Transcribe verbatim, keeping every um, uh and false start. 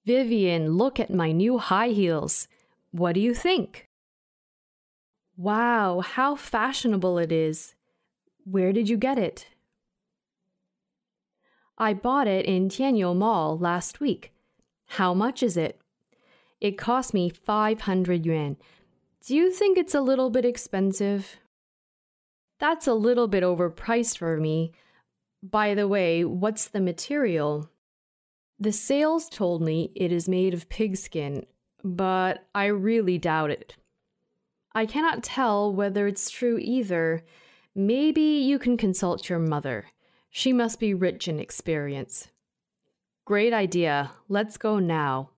Vivian, look at my new high heels. What do you think? Wow, how fashionable it is. Where did you get it? I bought it in Tianyou Mall last week. How much is it? It cost me five hundred yuan. Do you think it's a little bit expensive? That's a little bit overpriced for me. By the way, what's the material? The sales told me it is made of pigskin, but I really doubt it. I cannot tell whether it's true either. Maybe you can consult your mother. She must be rich in experience. Great idea. Let's go now.